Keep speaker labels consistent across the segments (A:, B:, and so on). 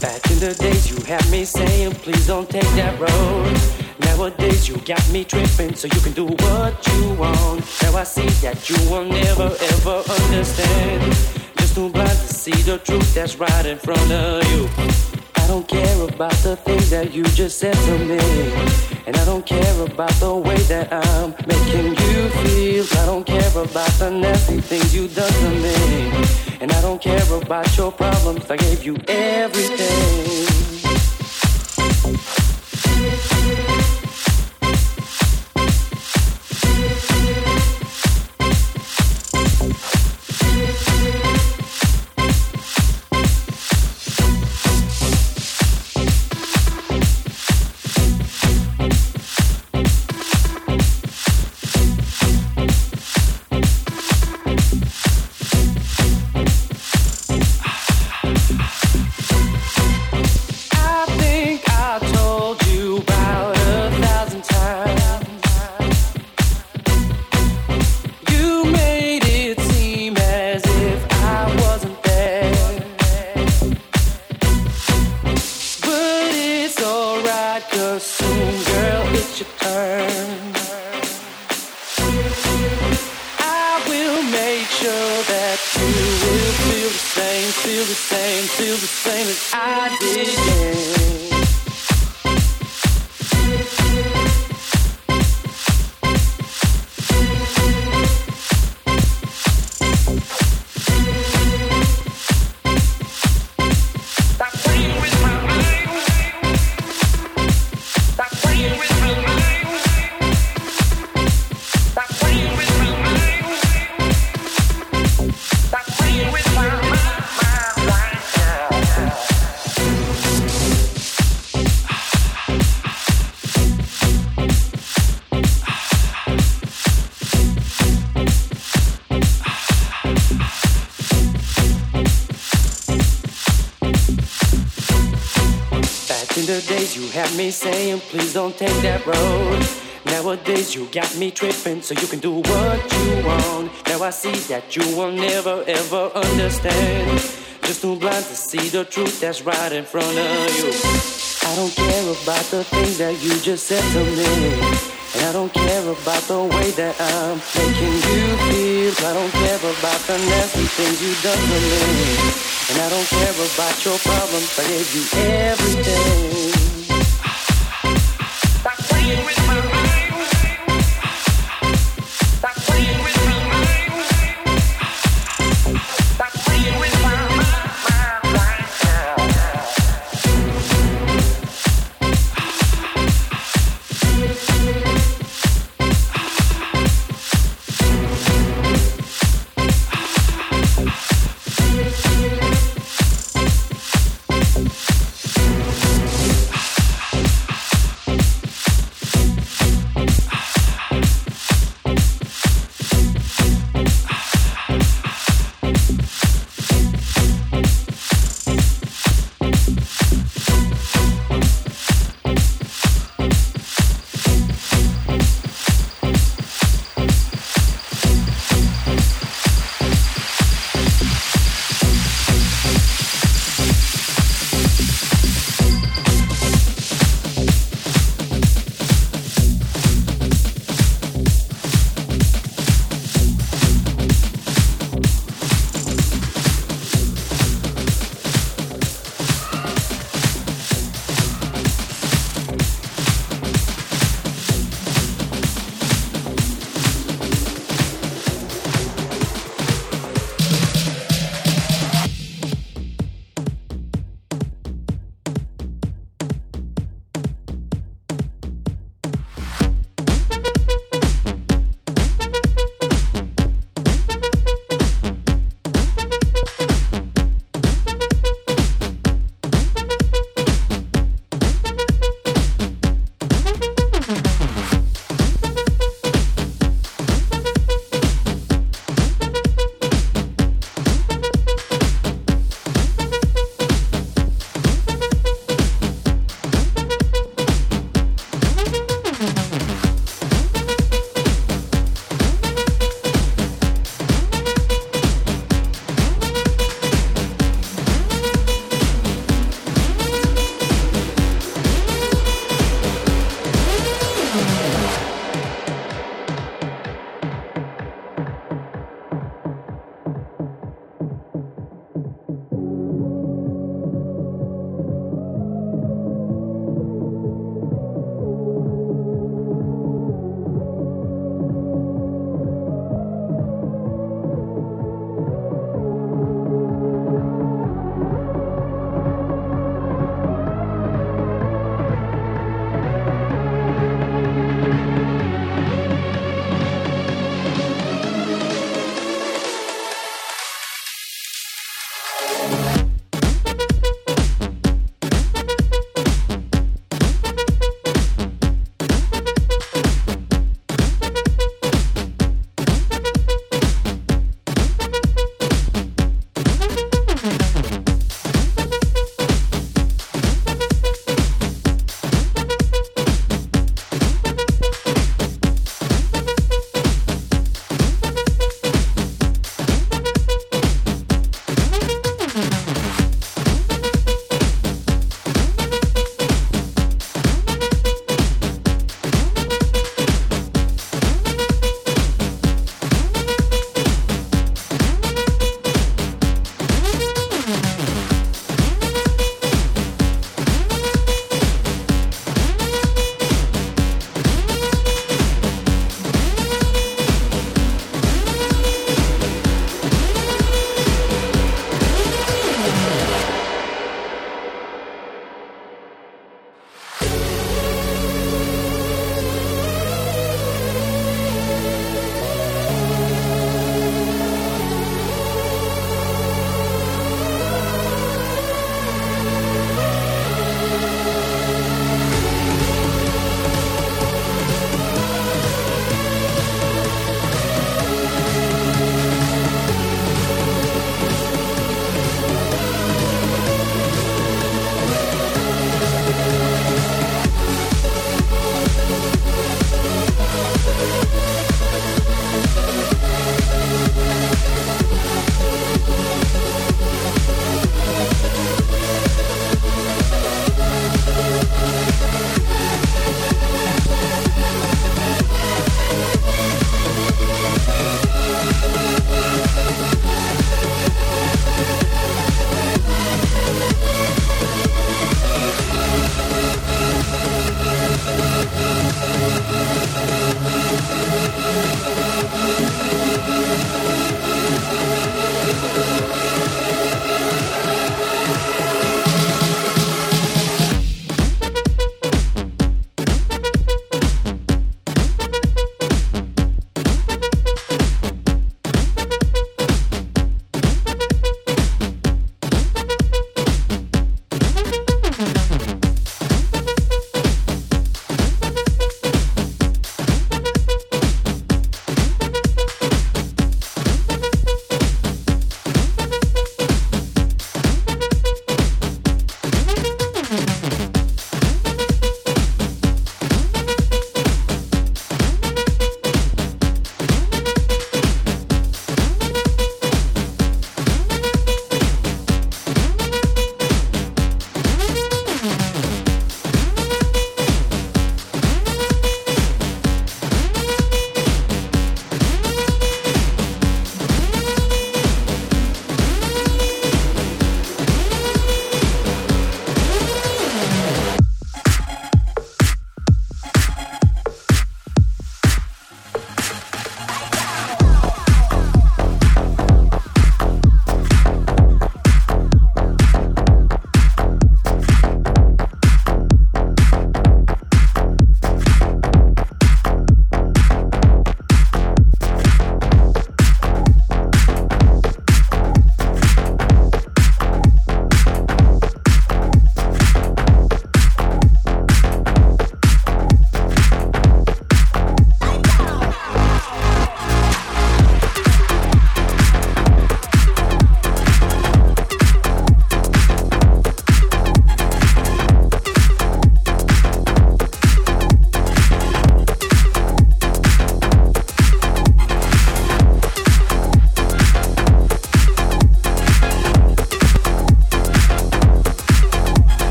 A: Back in the days you had me saying please don't take that road. Nowadays you got me tripping so you can do what you want. Now I see that you will never ever understand. Just too blind to see the truth that's right in front of you. I don't care about the things that you just said to me, and I don't care about the way that I'm making you feel. I don't care about the nasty things you done to me, and I don't care about your problems. I gave you everything. Feel the same as I did, yeah. You had me saying please don't take that road. Nowadays you got me tripping so you can do what you want. Now I see that you will never ever understand. Just too blind to see the truth that's right in front of you. I don't care about the things that you just said to me, and I don't care about the way that I'm making you feel. I don't care about the nasty things you done to me, and I don't care about your problems. I gave you everything.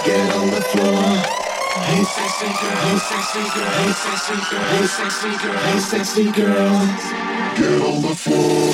B: Get on the floor. Hey sexy girl, hey sexy girl, hey sexy girl, hey sexy girl, hey sexy girl. Get on the floor.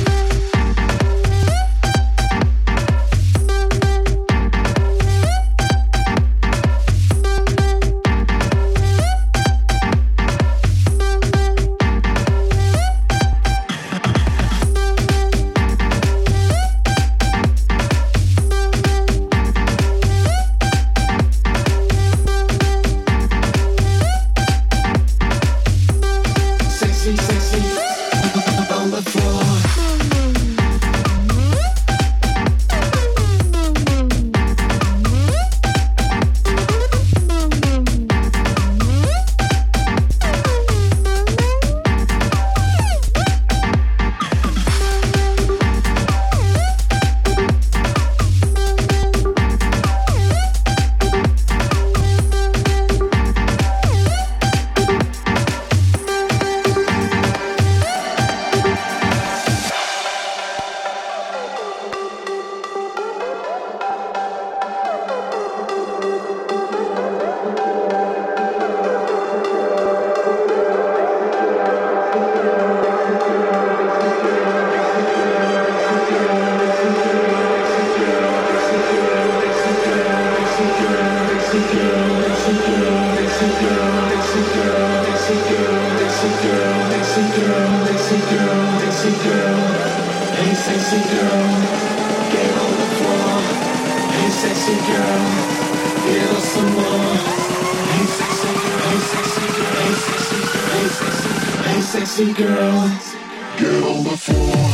B: Sexy girl, get on the floor.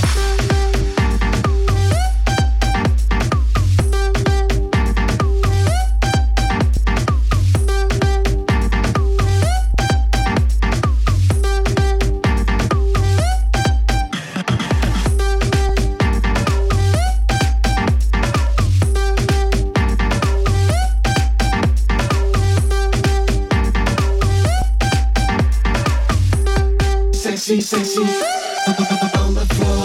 B: Sexy, on the floor.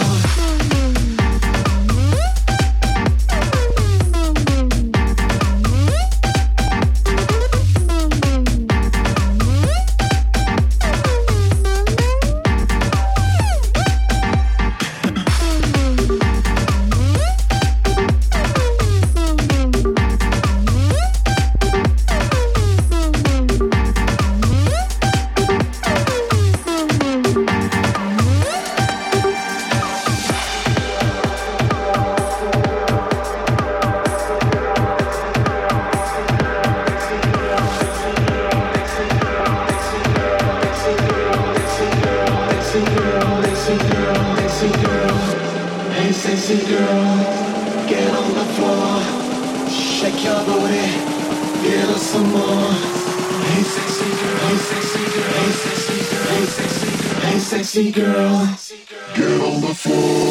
B: Sexy girl, get on the floor, shake your booty, get us some more. Hey sexy girl, hey sexy girl, hey sexy girl, hey sexy girl, hey sexy girl, get on the floor.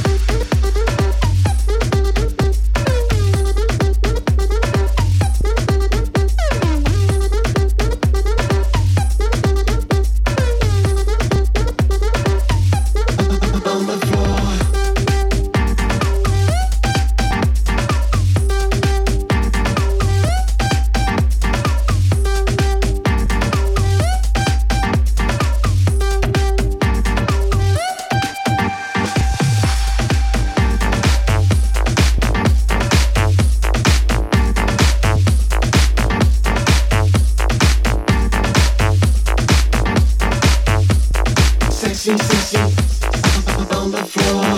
B: Sexy, on the floor.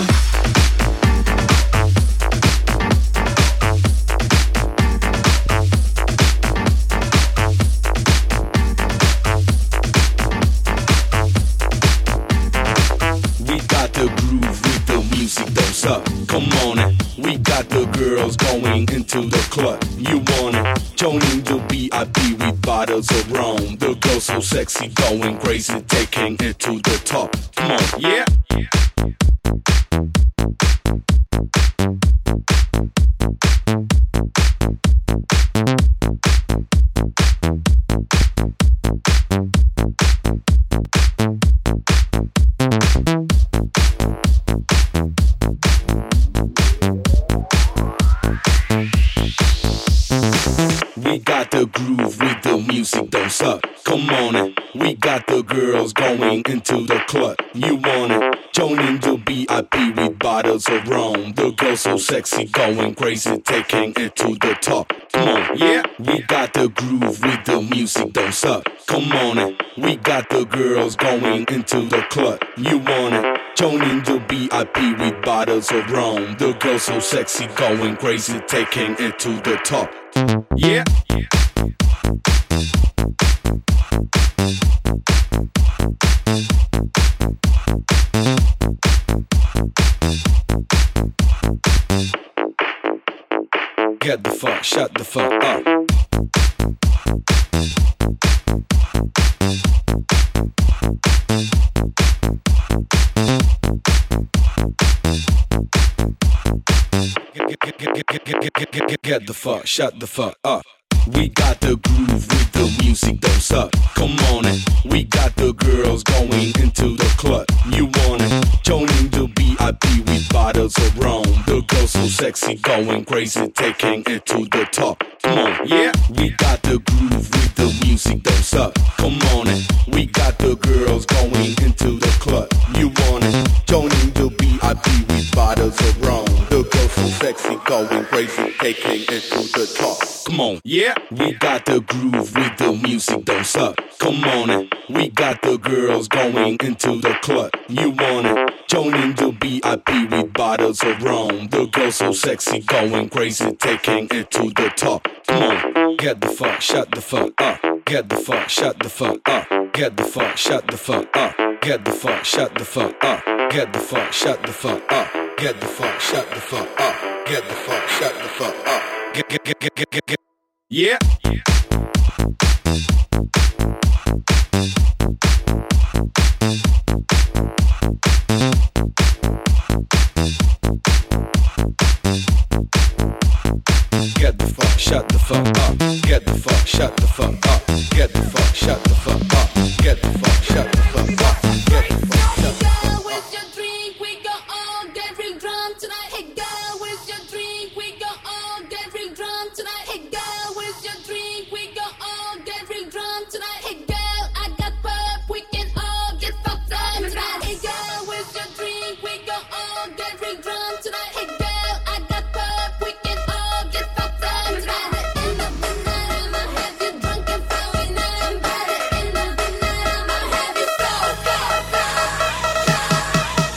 C: We got the groove with the music that's up. Come on in. We got the girls going into the club. You want it? Joining the VIP with bottles of rum. The girls so sexy, going crazy, taking it to the top. Come on, yeah. the groove with the music, don't suck. Come on in. We got the girls going into the club. You want it? Join in the VIP with bottles of rum. The girls so sexy, going crazy, taking it to the top. Come on, yeah. We got the groove with the music, don't suck. Come on in. We got the girls going into the club. You want it? Join in the VIP with bottles of rum. The girls so sexy, going crazy, taking it to the top. Yeah. Get the fuck, shut the fuck up. Get the fuck, shut the fuck up. We got the groove with the music, don't suck. Come on in. We got the girls going into the club. You want it? Join in the VIP with bottles of rum. The girls so sexy, going crazy, taking it to the top. Come on, yeah. We got the groove with the music, don't suck. Come on in. We got the girls going into the club. You want it? Join in the VIP with bottles of rum. The girls so sexy, going crazy, taking it to the top. Come on, yeah. We got the groove with the music, don't suck. Come on in. We got the girls going into the club. You want it? Join in the VIP with bottles of rum. The girls so sexy, going crazy, taking it to the top. Come on, get the fuck, shut the fuck up. Get the fuck, shut the fuck up. Get the fuck, shut the fuck up. Get the fuck, shut the fuck up. Get the fuck, shut the fuck up. Get the fuck, shut the fuck up. Get the fuck, shut the fuck up. Get. Yeah. Get the fuck, shut the fuck up. Get the fuck, shut the fuck up. Get the fuck, shut the fuck up. Get the fuck, shut the fuck up. Get the fuck, shut the fuck up.
D: With your drink, we go all get real drunk tonight. Hey girl, with your drink, we go all get real drunk tonight. Hey girl, with your drink, we go all get real drunk tonight. Hey girl, I got pop, we can all get fucked up tonight. Hey girl, with your drink, we go all get real drunk tonight. Hey girl, I got pop, we can all get fucked up tonight. At the end of the night, I'ma have you drunk and flowing out. By the end of the night, I'ma have you so.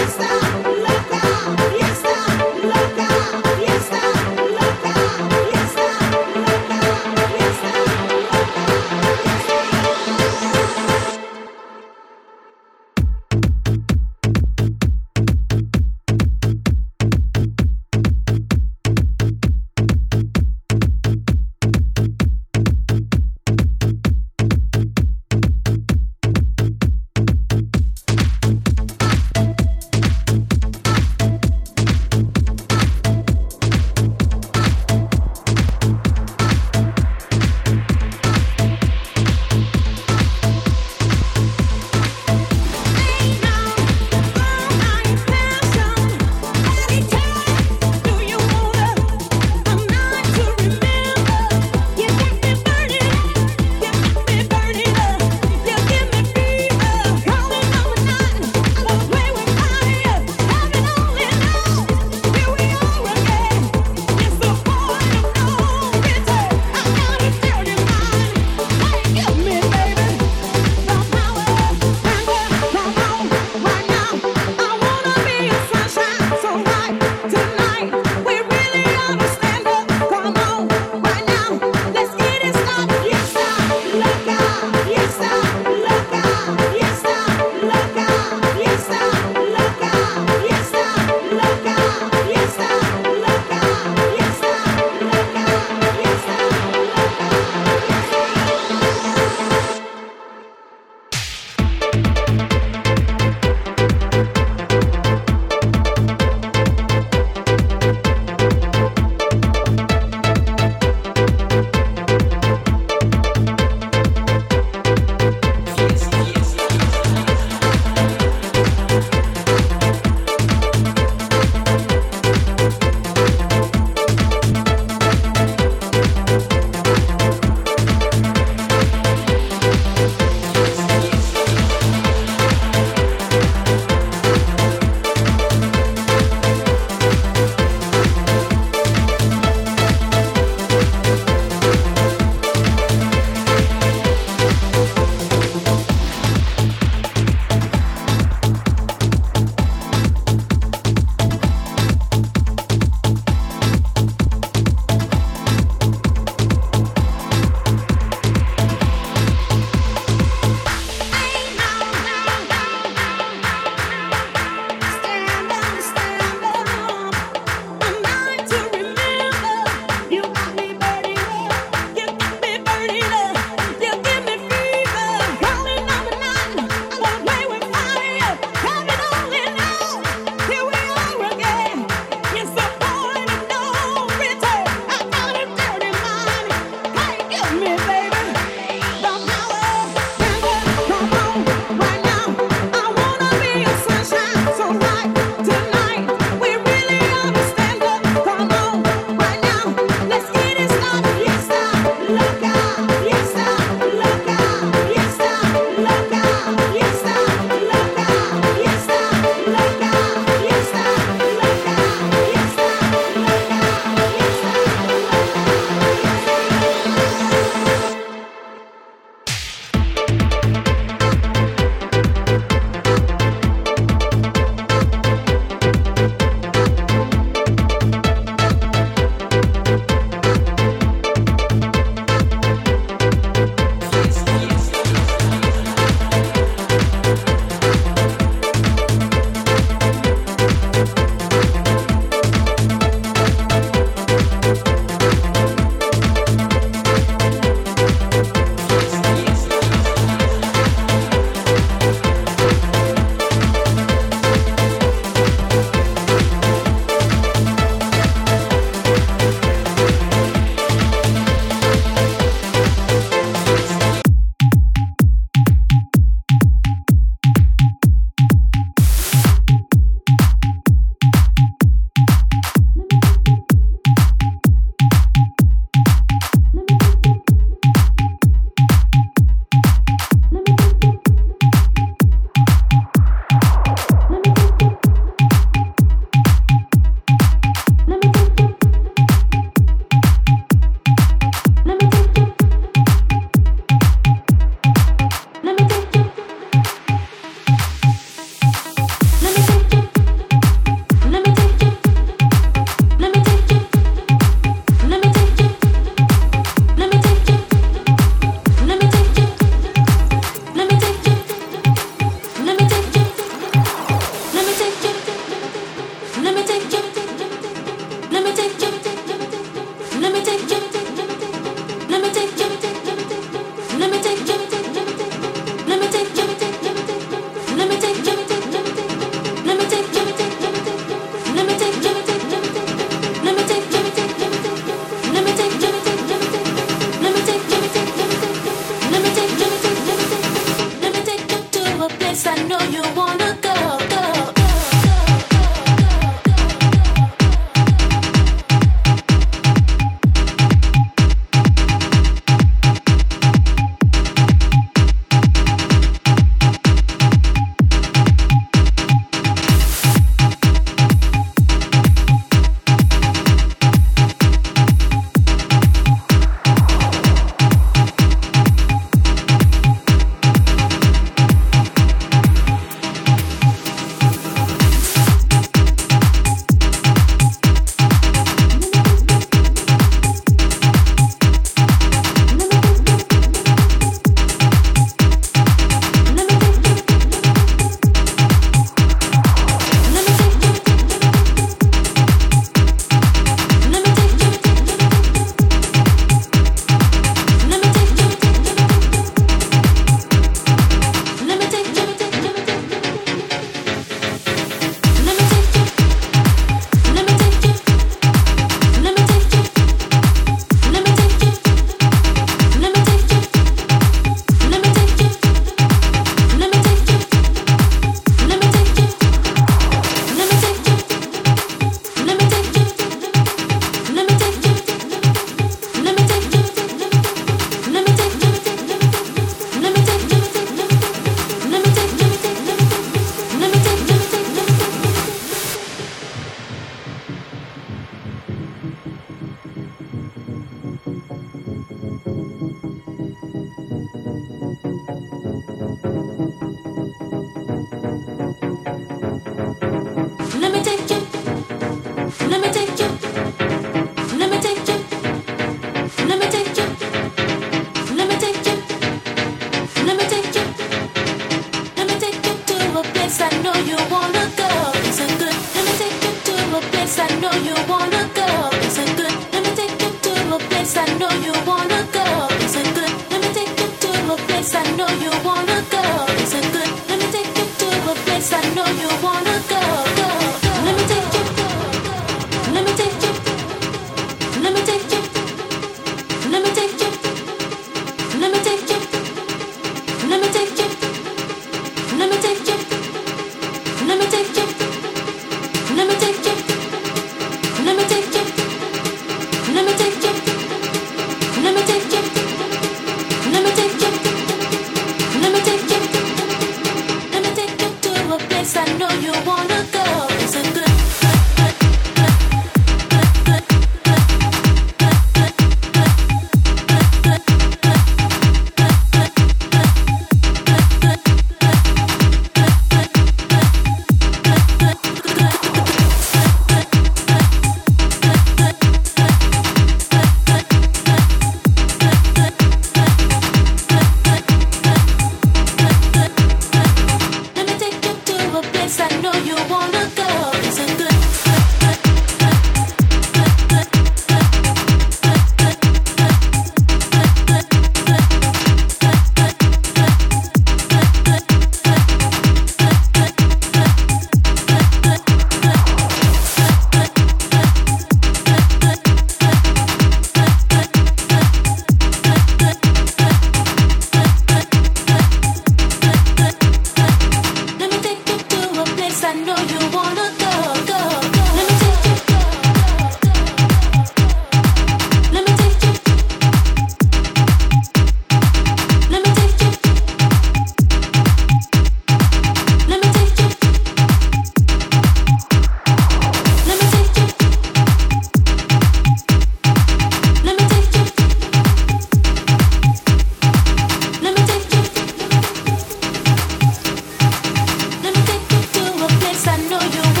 E: I know you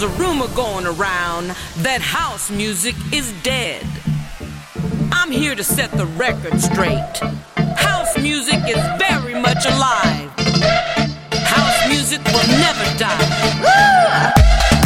E: There's a rumor going around that house music is dead. I'm here to set the record straight. House music is very much alive. House music will never die. Woo!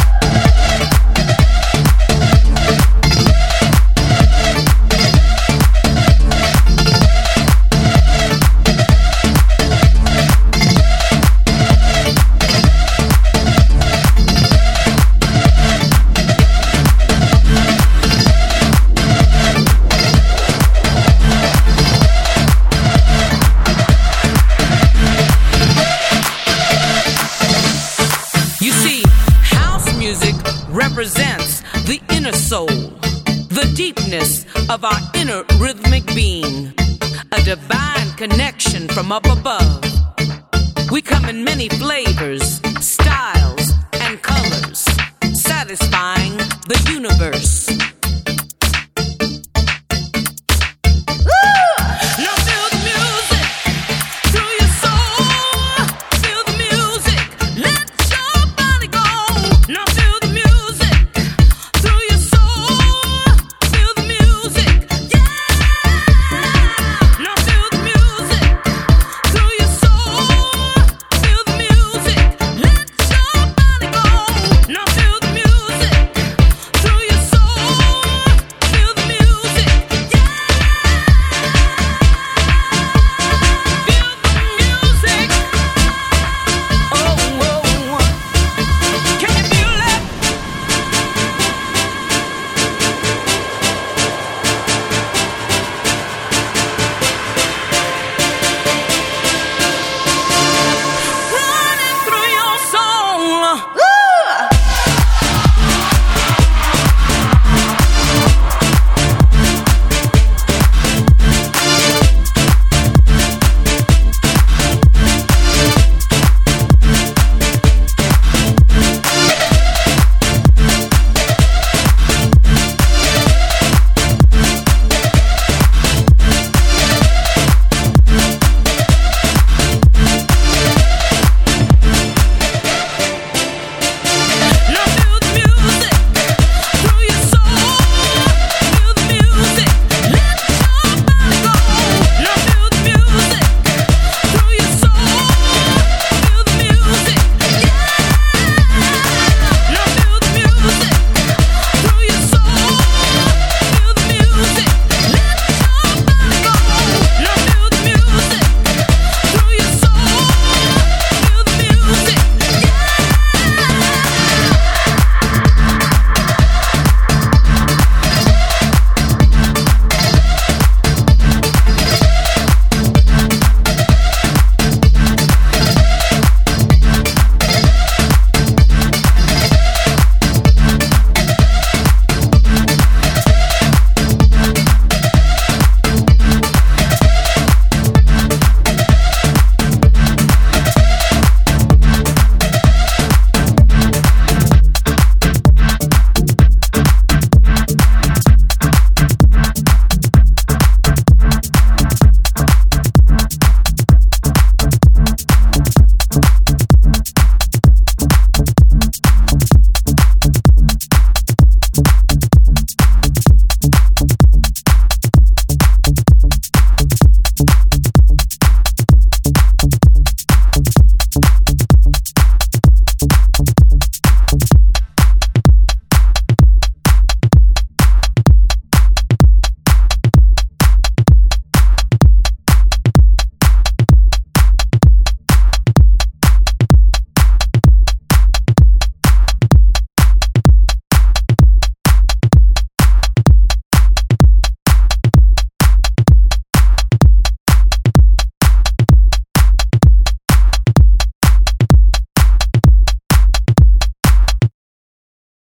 E: Represents the inner soul, the deepness of our inner rhythmic being, a divine connection from up above. We come in many flavors, styles, and colors, satisfying the universe.